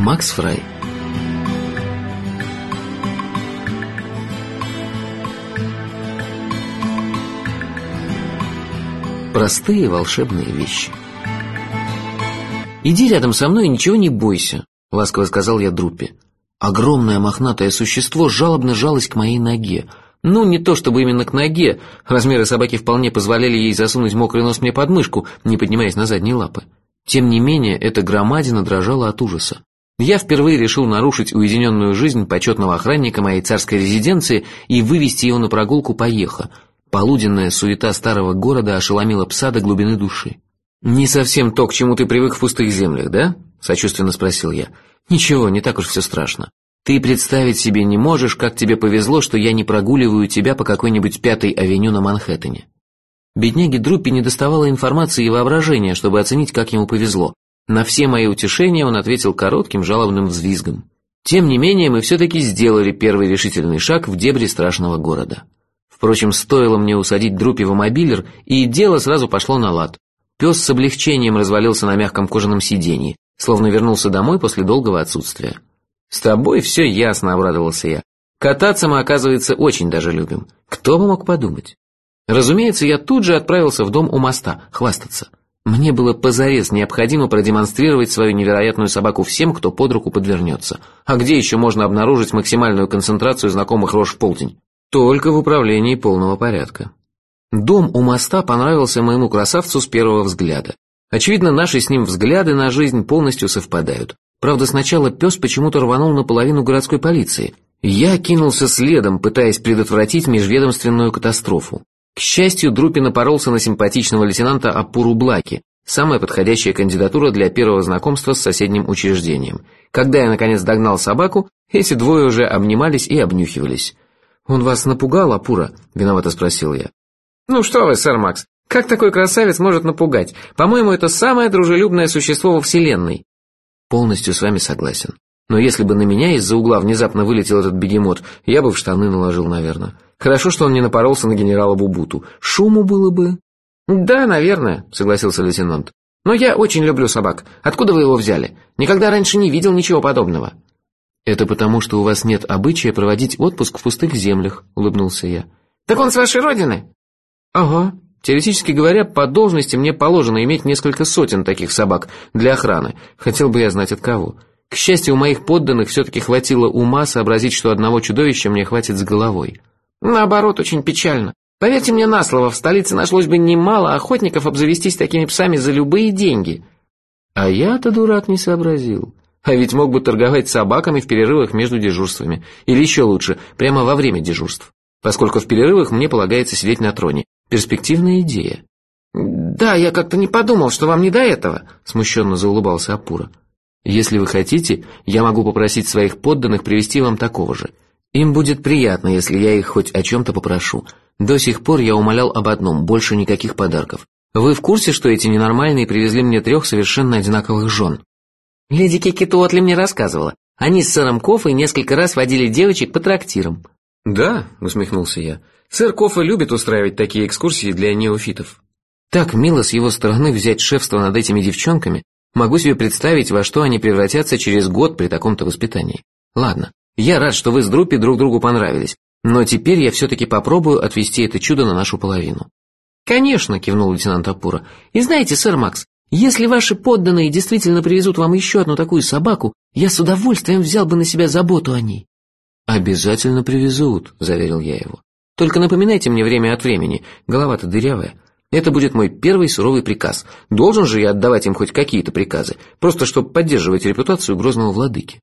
Макс Фрай. Простые волшебные вещи. «Иди рядом со мной и ничего не бойся», — ласково сказал я Друппи. Огромное мохнатое существо жалобно жалось к моей ноге. Ну, не то чтобы именно к ноге, размеры собаки вполне позволяли ей засунуть мокрый нос мне под мышку, не поднимаясь на задние лапы. Тем не менее, эта громадина дрожала от ужаса. Я впервые решил нарушить уединенную жизнь почетного охранника моей царской резиденции и вывести его на прогулку по Йеха. Полуденная суета старого города ошеломила пса до глубины души. «Не совсем то, к чему ты привык в пустых землях, да?» — сочувственно спросил я. «Ничего, не так уж все страшно. Ты представить себе не можешь, как тебе повезло, что я не прогуливаю тебя по какой-нибудь 5-й авеню на Манхэттене». Бедняге Друппи недоставало информации и воображения, чтобы оценить, как ему повезло. На все мои утешения он ответил коротким жалобным взвизгом. Тем не менее, мы все-таки сделали первый решительный шаг в дебри страшного города. Впрочем, стоило мне усадить Друппи в мобилер, и дело сразу пошло на лад. Пес с облегчением развалился на мягком кожаном сиденье, словно вернулся домой после долгого отсутствия. «С тобой все ясно», — обрадовался я. «Кататься мы, оказывается, очень даже любим. Кто бы мог подумать?» Разумеется, я тут же отправился в дом у моста, хвастаться. Мне было позарез необходимо продемонстрировать свою невероятную собаку всем, кто под руку подвернется. А где еще можно обнаружить максимальную концентрацию знакомых рож в полдень? Только в управлении полного порядка. Дом у моста понравился моему красавцу с первого взгляда. Очевидно, наши с ним взгляды на жизнь полностью совпадают. Правда, сначала пес почему-то рванул наполовину городской полиции. Я кинулся следом, пытаясь предотвратить межведомственную катастрофу. К счастью, Друппи напоролся на симпатичного лейтенанта Апуру Блаки, самая подходящая кандидатура для первого знакомства с соседним учреждением. Когда я, наконец, догнал собаку, эти двое уже обнимались и обнюхивались. «Он вас напугал, Апура?» — виновато спросил я. «Ну что вы, сэр Макс, как такой красавец может напугать? По-моему, это самое дружелюбное существо во Вселенной». «Полностью с вами согласен. Но если бы на меня из-за угла внезапно вылетел этот бегемот, я бы в штаны наложил, наверное. Хорошо, что он не напоролся на генерала Бубуту. Шуму было бы». «Да, наверное», — согласился лейтенант. «Но я очень люблю собак. Откуда вы его взяли? Никогда раньше не видел ничего подобного». «Это потому, что у вас нет обычая проводить отпуск в пустых землях», — улыбнулся я. «Так он с вашей родины?» «Ага. Теоретически говоря, по должности мне положено иметь несколько сотен таких собак для охраны. Хотел бы я знать, от кого. К счастью, у моих подданных все-таки хватило ума сообразить, что одного чудовища мне хватит с головой». «Наоборот, очень печально. Поверьте мне на слово, в столице нашлось бы немало охотников обзавестись такими псами за любые деньги». «А я-то, дурак, не сообразил. А ведь мог бы торговать собаками в перерывах между дежурствами. Или еще лучше, прямо во время дежурств. Поскольку в перерывах мне полагается сидеть на троне. Перспективная идея». «Да, я как-то не подумал, что вам не до этого», — смущенно заулыбался Апура. «Если вы хотите, я могу попросить своих подданных привести вам такого же. Им будет приятно, если я их хоть о чем-то попрошу. До сих пор я умолял об одном, больше никаких подарков. Вы в курсе, что эти ненормальные привезли мне 3 совершенно одинаковых жен?» «Леди Кикитуотли мне рассказывала. Они с сэром Коффой несколько раз водили девочек по трактирам». «Да», — усмехнулся я, — «сэр Коффа любит устраивать такие экскурсии для неофитов». Так мило с его стороны взять шефство над этими девчонками. Могу себе представить, во что они превратятся через год при таком-то воспитании. Ладно, я рад, что вы с Друппи друг другу понравились, но теперь я все-таки попробую отвести это чудо на нашу половину». «Конечно», — кивнул лейтенант Апура. «И знаете, сэр Макс, если ваши подданные действительно привезут вам еще одну такую собаку, я с удовольствием взял бы на себя заботу о ней». «Обязательно привезут», — заверил я его. «Только напоминайте мне время от времени, голова-то дырявая. Это будет мой первый суровый приказ. Должен же я отдавать им хоть какие-то приказы, просто чтобы поддерживать репутацию грозного владыки».